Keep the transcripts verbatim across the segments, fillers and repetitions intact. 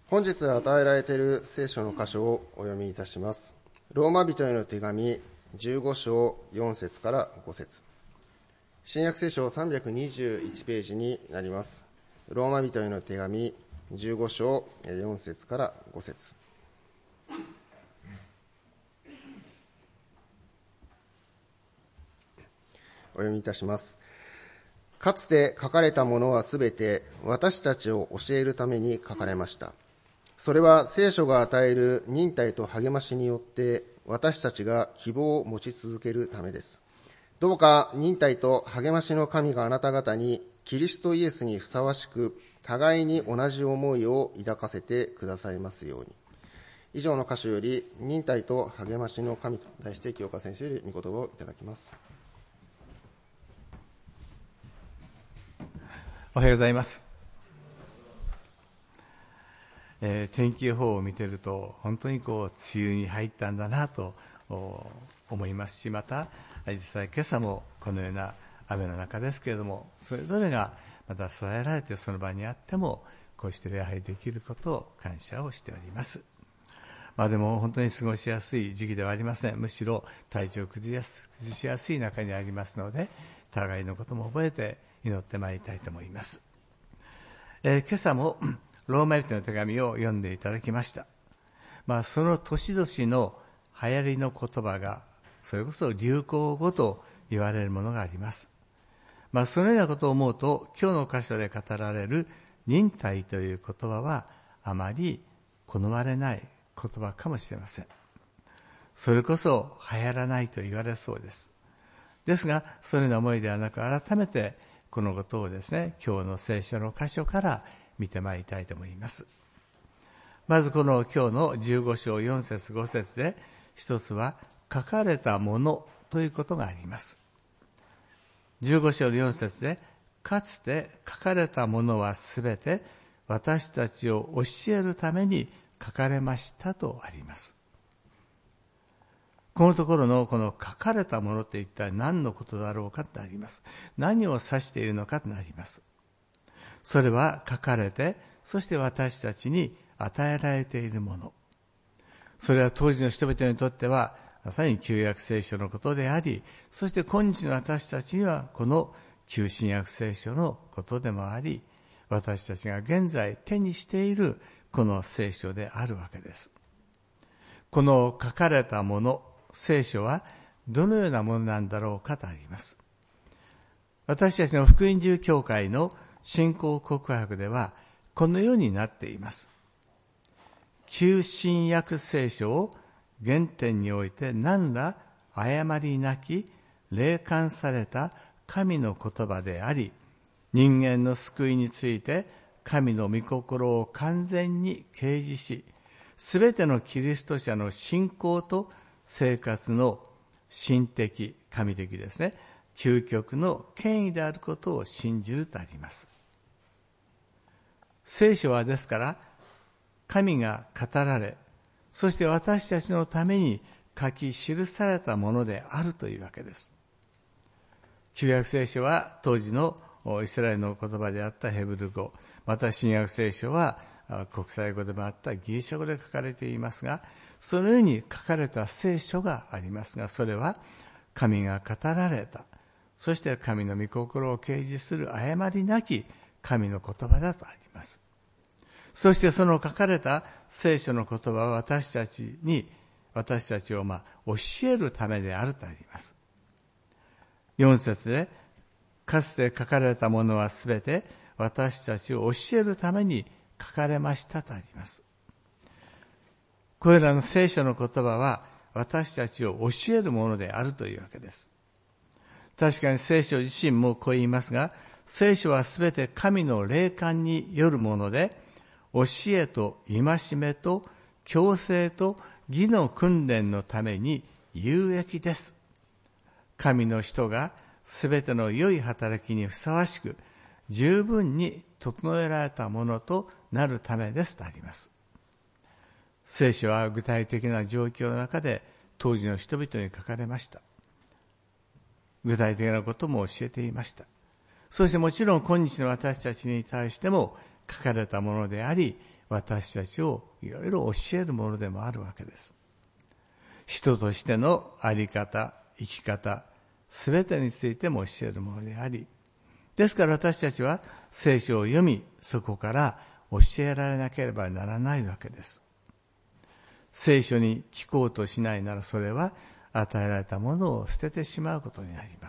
本日与えられている聖書の箇所をお読みいたします。ローマ人への手紙じゅうご章よん節からご節。新約聖書さんびゃくにじゅういちページになります。ローマ人への手紙じゅうご章よん節からご節。お読みいたします。かつて書かれたものはすべて私たちを教えるために書かれました。それは聖書が与える忍耐と励ましによって私たちが希望を持ち続けるためです。どうか忍耐と励ましの神があなた方にキリストイエスにふさわしく互いに同じ思いを抱かせてくださいますように。以上の箇所より忍耐と励ましの神と題して清川先生より御言葉をいただきます。 おはようございます。えー、天気予報を見ていると本当にこう梅雨に入ったんだなと思いますし、また実際今朝もこのような雨の中ですけれども、それぞれがまた備えられてその場にあってもこうして礼拝できることを感謝をしております。まあでも本当に過ごしやすい時期ではありません。むしろ体調を崩しやすい中にありますので、互いのことも覚えて祈ってまいりたいと思います。えー、今朝もローマ人の手紙を読んでいただきました。まあ、その年々の流行りの言葉がそれこそ流行語と言われるものがあります。まあ、そのようなことを思うと、今日の箇所で語られる忍耐という言葉はあまり好まれない言葉かもしれません。それこそ流行らないと言われそうです。ですが、そのような思いではなく、改めてこのことをですね、今日の聖書の箇所から見てまいりたいと思います。まずこの今日のじゅうご章よん節ご節で、一つは書かれたものということがあります。じゅうご章のよん節で、かつて書かれたものはすべて私たちを教えるために書かれましたとあります。このところのこの書かれたものって一体何のことだろうかとあります。何を指しているのかとなります。それは書かれて、そして私たちに与えられているもの。それは当時の人々にとっては、まさに旧約聖書のことであり、そして今日の私たちにはこの旧新約聖書のことでもあり、私たちが現在手にしているこの聖書であるわけです。この書かれたもの、聖書はどのようなものなんだろうかとあります。私たちの福音自由教会の信仰告白ではこのようになっています。旧新約聖書を原点において何ら誤りなき霊感された神の言葉であり、人間の救いについて神の御心を完全に掲示し、すべてのキリスト者の信仰と生活の神的、神的ですね、究極の権威であることを信じるとあります。聖書はですから神が語られ、そして私たちのために書き記されたものであるというわけです。旧約聖書は当時のイスラエルの言葉であったヘブル語、また新約聖書は国際語でもあったギリシャ語で書かれていますが、そのように書かれた聖書がありますが、それは神が語られた、そして神の御心を掲示する誤りなき神の言葉だとあります。そしてその書かれた聖書の言葉は私たちに、私たちをまあ教えるためであるとあります。よん節で、かつて書かれたものはすべて私たちを教えるために書かれましたとあります。これらの聖書の言葉は私たちを教えるものであるというわけです。確かに聖書自身もこう言いますが、聖書はすべて神の霊感によるもので、教えと戒めと矯正と義の訓練のために有益です。神の人がすべての良い働きにふさわしく、十分に整えられたものとなるためですとあります。聖書は具体的な状況の中で当時の人々に書かれました。具体的なことも教えていました。そしてもちろん今日の私たちに対しても書かれたものであり、 私たちをいろいろ教えるものでもあるわけです。人としてのあり方、生き方、すべてについても教えるものであり、ですから私たちは聖書を読み、そこから教えられなければならないわけです。聖書に聞こうとしないなら、それは与えられたものを捨ててしまうことになります。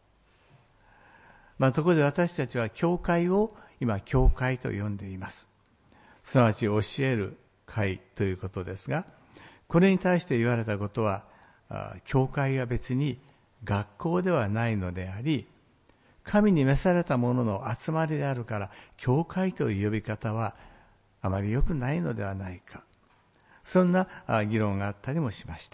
まあ、ところで私たちは教会を今教会と呼んでいます。すなわち教える会ということですが、これに対して言われたことは、教会は別に学校ではないのであり、神に召された者の集まりであるから、教会という呼び方はあまり良くないのではないか。そんな議論があったりもしました。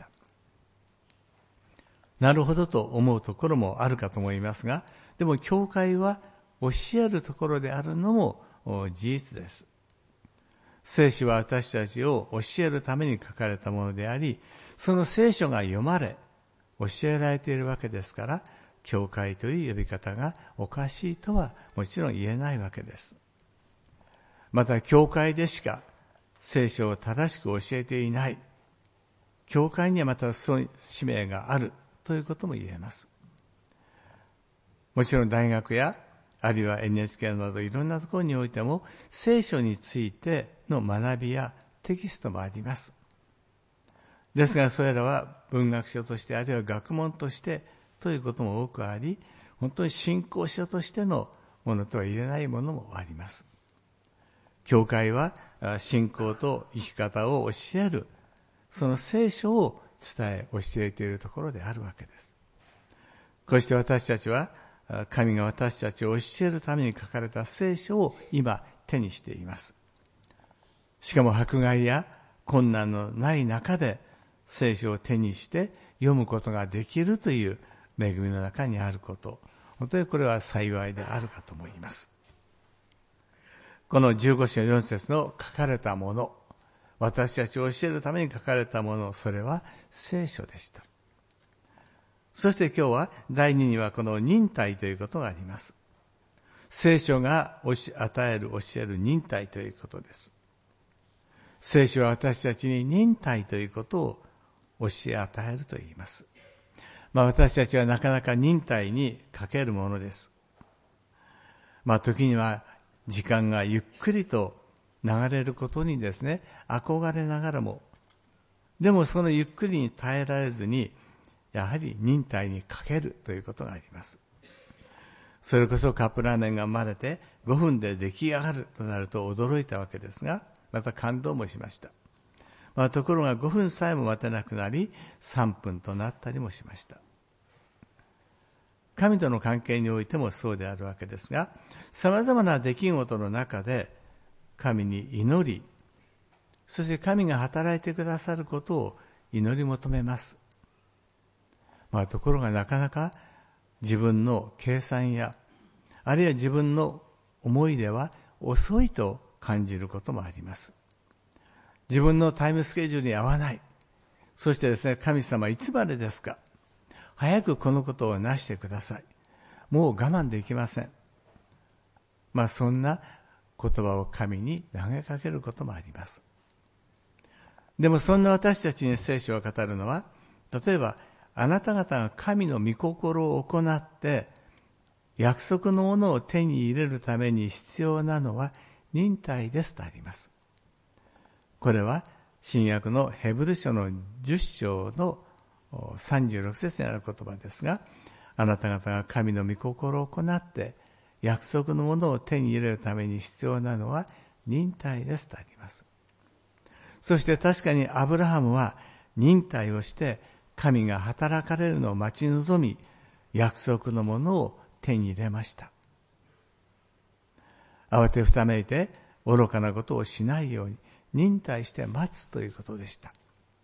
なるほどと思うところもあるかと思いますが、でも教会は教えるところであるのも事実です。聖書は私たちを教えるために書かれたものであり、その聖書が読まれ、教えられているわけですから、教会という呼び方がおかしいとはもちろん言えないわけです。また、教会でしか聖書を正しく教えていない。教会にはまたその使命があるということも言えます。もちろん大学や、あるいは エヌエイチケー などいろんなところにおいても、聖書についての学びやテキストもあります。ですが、それらは文学書として、あるいは学問としてということも多くあり、本当に信仰書としてのものとは言えないものもあります。教会は信仰と生き方を教える、その聖書を伝え、教えているところであるわけです。こうして私たちは、神が私たちを教えるために書かれた聖書を今手にしています。しかも迫害や困難のない中で聖書を手にして読むことができるという恵みの中にあること、本当にこれは幸いであるかと思います。このじゅうご章よん節の書かれたもの、私たちを教えるために書かれたもの、それは聖書でした。そして今日はだいににはこの忍耐ということがあります。聖書が与える、教える忍耐ということです。聖書は私たちに忍耐ということを教え与えると言います。まあ私たちはなかなか忍耐に欠けるものです。まあ時には時間がゆっくりと流れることにですね、憧れながらも、でもそのゆっくりに耐えられずに、やはり忍耐に欠けるということがあります。それこそカップラーメンが生まれてごふんで出来上がるとなると驚いたわけですが、また感動もしました。まあ、ところがごふんさえも待てなくなり、さんぷんとなったりもしました。神との関係においてもそうであるわけですが、様々な出来事の中で神に祈り、そして神が働いてくださることを祈り求めます。まあ、ところがなかなか自分の計算や、あるいは自分の思いでは遅いと感じることもあります。自分のタイムスケジュールに合わない。そしてですね、神様いつまでですか？早くこのことをなしてください。もう我慢できません。まあそんな言葉を神に投げかけることもあります。でもそんな私たちに聖書を語るのは、例えばあなた方が神の御心を行って約束のものを手に入れるために必要なのは忍耐ですとあります。これは新約のヘブル書のじゅっ章のさんじゅうろく節にある言葉ですが、あなた方が神の御心を行って約束のものを手に入れるために必要なのは忍耐ですとあります。そして確かにアブラハムは忍耐をして神が働かれるのを待ち望み、約束のものを手に入れました。慌てふためいて愚かなことをしないように忍耐して待つということでした。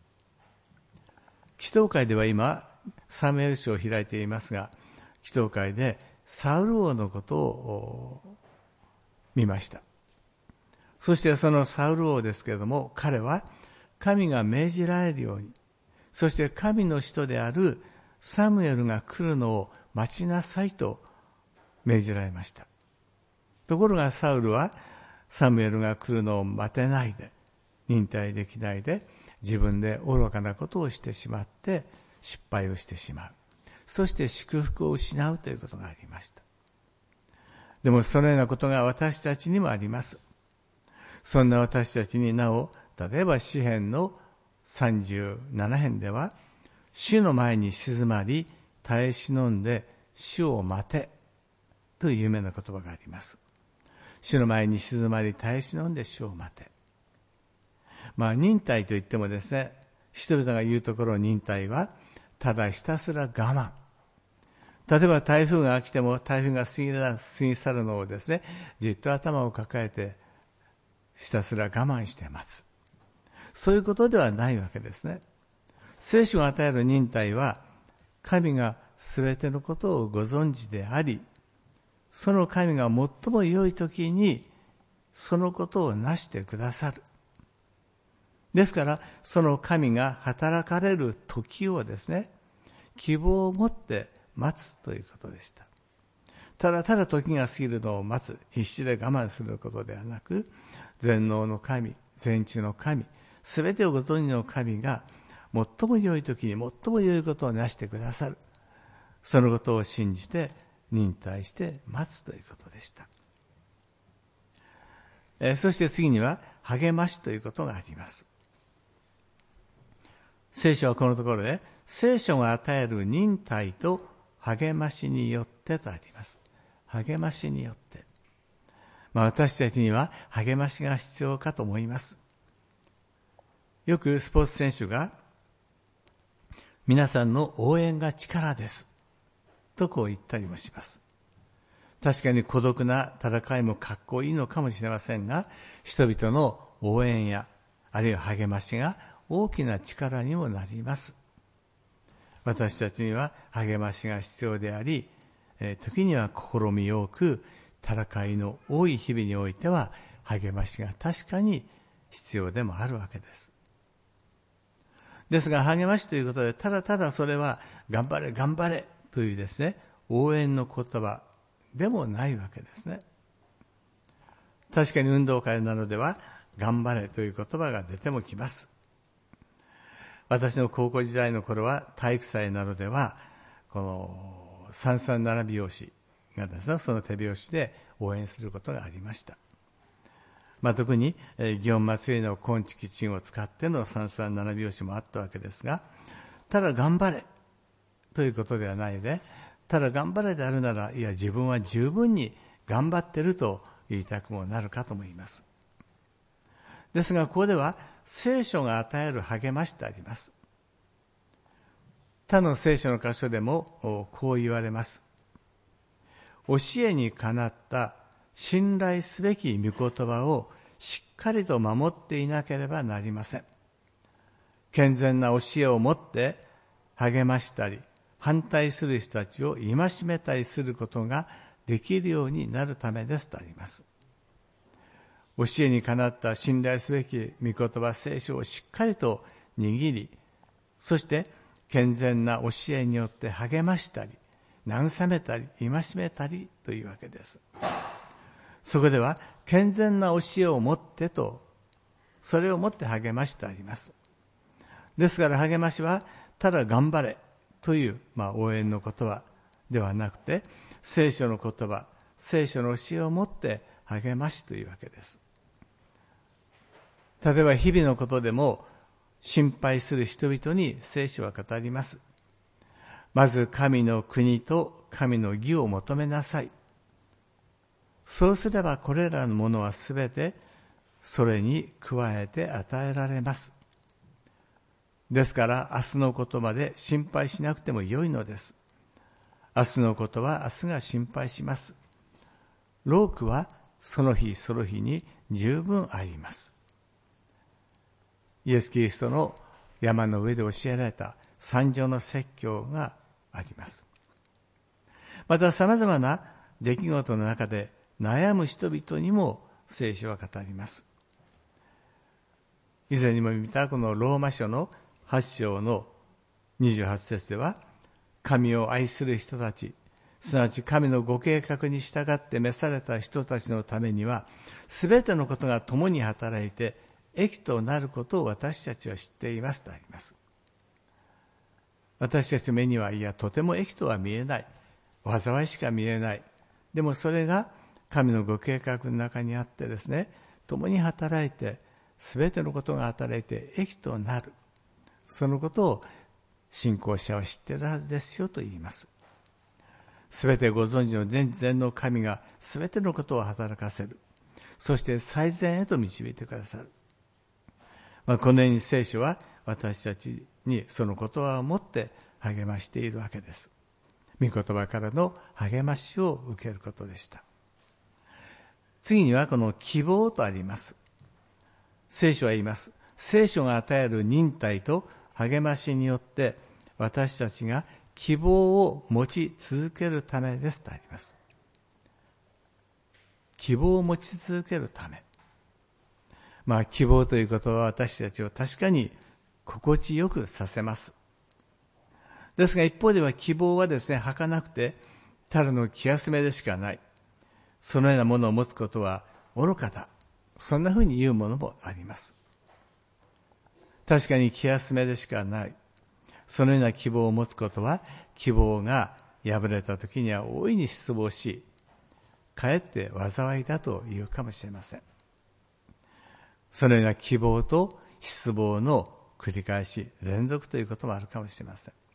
祈祷会では今サムエル書を開いていますが、祈祷会でサウル王のことを見ました。そしてそのサウル王ですけれども、彼は神が命じられるように、そして神の使徒であるサムエルが来るのを待ちなさいと命じられました。ところがサウルはサムエルが来るのを待てないで、忍耐できないで、自分で愚かなことをしてしまって失敗をしてしまう。そして祝福を失うということがありました。でもそのようなことが私たちにもあります。そんな私たちになお、例えば詩編のさんじゅうなな編では、主の前に静まり耐え忍んで主を待てという有名な言葉があります。主の前に静まり耐え忍んで主を待て。まあ忍耐といってもですね、人々が言うところ忍耐はただひたすら我慢。例えば台風が来ても台風が過ぎ過ぎ去るのをですね、じっと頭を抱えてひたすら我慢して待つ。そういうことではないわけですね。聖書が与える忍耐は、神がすべてのことをご存知であり、その神が最も良い時にそのことをなしてくださる。ですから、その神が働かれる時をですね、希望を持って待つということでした。ただただ時が過ぎるのを待つ、必死で我慢することではなく、全能の神、全知の神、すべてをご存知の神が最も良い時に最も良いことをなしてくださる。そのことを信じて忍耐して待つということでした。えー、そして次には励ましということがあります。聖書はこのところで、聖書が与える忍耐と励ましによってとあります。励ましによって。まあ私たちには励ましが必要かと思います。よくスポーツ選手が、皆さんの応援が力です。とこう言ったりもします。確かに孤独な戦いもかっこいいのかもしれませんが、人々の応援や、あるいは励ましが大きな力にもなります。私たちには励ましが必要であり、時には試み多く、戦いの多い日々においては、励ましが確かに必要でもあるわけです。ですが、励ましということで、ただただそれは、頑張れ、頑張れというですね、応援の言葉でもないわけですね。確かに運動会などでは、頑張れという言葉が出てもきます。私の高校時代の頃は、体育祭などでは、この三三七拍子がですね、その手拍子で応援することがありました。まあ、特に、えー、祇園祭の金色鎮を使っての三三七拍子もあったわけですが、ただ頑張れということではないで、ただ頑張れであるなら、いや自分は十分に頑張っていると言いたくもなるかと思います。ですが、ここでは聖書が与える励ましとあります。他の聖書の箇所でもこう言われます。教えにかなった信頼すべき御言葉をしっかりと守っていなければなりません。健全な教えをもって励ましたり、反対する人たちを戒めたりすることができるようになるためですとあります。教えにかなった信頼すべき御言葉聖書をしっかりと握り、そして健全な教えによって励ましたり、慰めたり、戒めたりというわけです。そこでは健全な教えをもってと、それをもって励ましてあります。ですから励ましはただ頑張れという、まあ、応援の言葉ではなくて、聖書の言葉、聖書の教えをもって励ましというわけです。例えば日々のことでも心配する人々に聖書は語ります。まず神の国と神の義を求めなさい。そうすればこれらのものはすべてそれに加えて与えられます。ですから明日のことまで心配しなくてもよいのです。明日のことは明日が心配します。労苦はその日その日に十分あります。イエス・キリストの山の上で教えられた三条の説教があります。また様々な出来事の中で悩む人々にも聖書は語ります。以前にも見たこのローマ書のはち章のにじゅうはち節では、神を愛する人たち、 すなわち神のご計画に従って召された人たちのためには、すべてのことが共に働いて益となることを私たちは知っていますとあります。私たちの目には、いや、とても益とは見えない。災いしか見えない。でもそれが神のご計画の中にあってですね、共に働いて、すべてのことが働いて益となる。そのことを信仰者は知っているはずですよと言います。すべてご存知の全然の神がすべてのことを働かせる。そして最善へと導いてくださる。まあ、このように聖書は私たちにその言葉を持って励ましているわけです。御言葉からの励ましを受けることでした。次にはこの希望とあります。聖書は言います。聖書が与える忍耐と励ましによって私たちが希望を持ち続けるためですとあります。希望を持ち続けるため。まあ希望ということは私たちを確かに心地よくさせます。ですが一方では希望はですね、儚くてただの気休めでしかない。そのようなものを持つことは愚かだ。そんなふうに言うものもあります。確かに気休めでしかない。そのような希望を持つことは、希望が破れた時には大いに失望し、かえって災いだと言うかもしれません。そのような希望と失望の繰り返し、連続ということもあるかもしれません。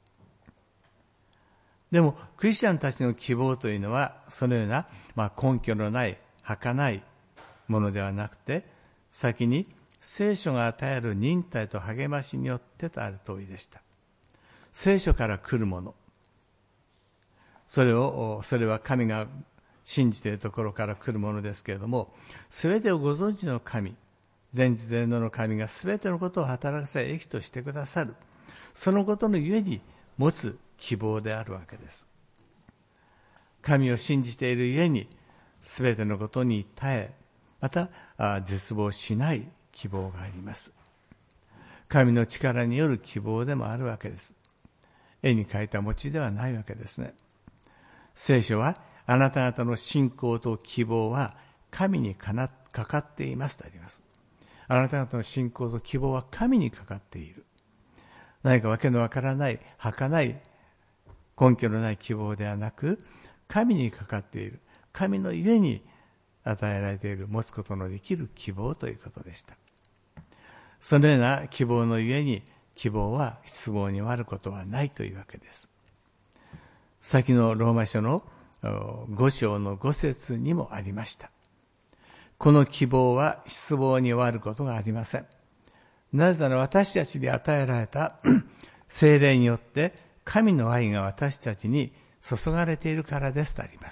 でも、クリスチャンたちの希望というのは、そのような、まあ、根拠のない、儚いものではなくて、先に聖書が与える忍耐と励ましによってとある通りでした。聖書から来るもの。それを、それは神が信じているところから来るものですけれども、すべてをご存知の神、全知全能の神がすべてのことを働かせ益としてくださる。そのことのゆえに持つ希望であるわけです。神を信じているゆえに、すべてのことに耐え、また絶望しない希望があります。神の力による希望でもあるわけです。絵に描いた餅ではないわけですね。聖書は、あなた方の信仰と希望は神にかな、かかっていますとあります。あなた方の信仰と希望は神にかかっている。何かわけのわからない、儚い、根拠のない希望ではなく、神にかかっている。神のゆえに与えられている、持つことのできる希望ということでした。そのような希望のゆえに、希望は失望に終わることはないというわけです。先のローマ書のご章のご節にもありました。この希望は失望に終わることがありません。なぜなら私たちに与えられた聖霊によって神の愛が私たちに注がれているからですとあります。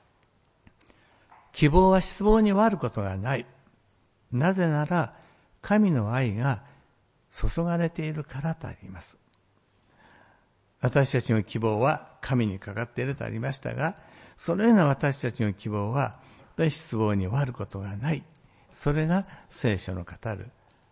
希望は失望に終わることがない。なぜなら神の愛が注がれているからとあります。私たちの希望は神にかかっているとありましたが、そのような私たちの希望は失望に終わることがない。それが聖書の語る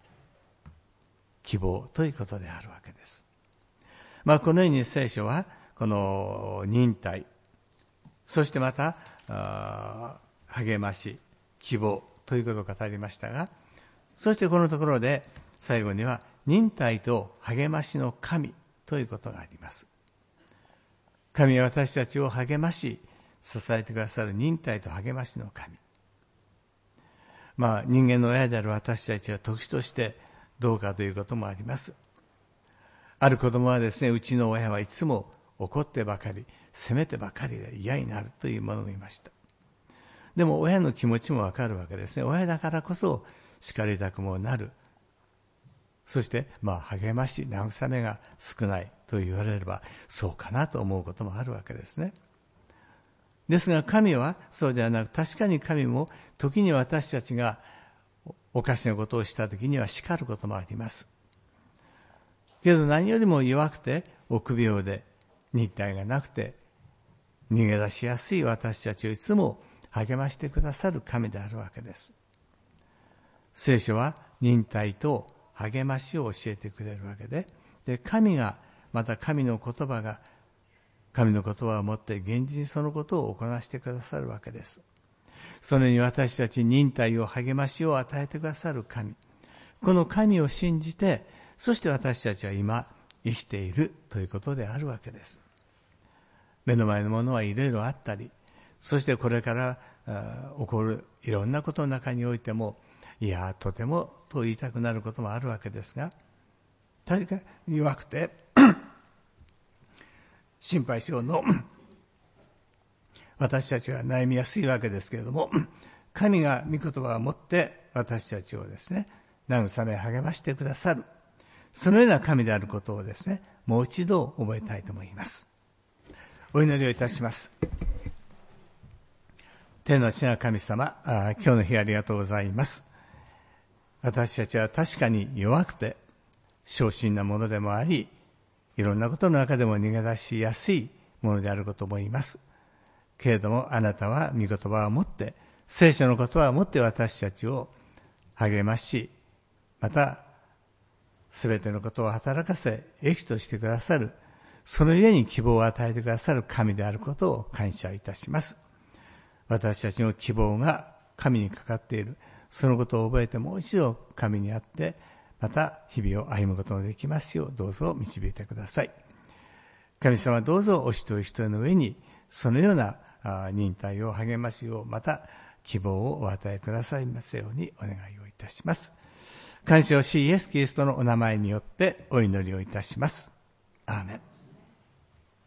希望ということであるわけです。まあこのように聖書はこの忍耐、そしてまた励まし、希望ということを語りましたが、そしてこのところで最後には忍耐と励ましの神ということがあります。神は私たちを励まし、支えてくださる忍耐と励ましの神。まあ人間の親である私たちは時としてどうかということもあります。ある子供はですね、うちの親はいつも怒ってばかり、責めてばかりで嫌になるというものもいました。でも親の気持ちもわかるわけですね。親だからこそ叱りたくもなる。そして、まあ、励まし、慰めが少ないと言われれば、そうかなと思うこともあるわけですね。ですが、神はそうではなく、確かに神も、時に私たちがおかしなことをした時には叱ることもあります。けど何よりも弱くて、臆病で、忍耐がなくて、逃げ出しやすい私たちをいつも励ましてくださる神であるわけです。聖書は忍耐と励ましを教えてくれるわけで、で、神が、また神の言葉が神の言葉をもって現実にそのことを行わしてくださるわけです。そのように私たちに忍耐を励ましを与えてくださる神、この神を信じて、そして私たちは今生きているということであるわけです。目の前のものはいろいろあったり、そしてこれから起こるいろんなことの中においても、いやとてもと言いたくなることもあるわけですが、確かに弱くて心配性の私たちは悩みやすいわけですけれども、神が御言葉を持って私たちをですね、慰め励ましてくださる、そのような神であることをですね、もう一度覚えたいと思います。お祈りをいたします。天の父なる神様、今日の日ありがとうございます。私たちは確かに弱くて小心なものでもあり、いろんなことの中でも逃げ出しやすいものであることも言います。けれどもあなたは御言葉を持って、聖書の言葉を持って私たちを励まし、またすべてのことを働かせ益としてくださる、そのゆえに希望を与えてくださる神であることを感謝いたします。私たちの希望が神にかかっている、そのことを覚えてもう一度神にあって、また日々を歩むことのできますよう、どうぞ導いてください。神様、どうぞお一人一人の上にそのような忍耐を励ましを、また希望をお与えくださいますようにお願いをいたします。感謝をしイエス・キリストのお名前によってお祈りをいたします。アーメン。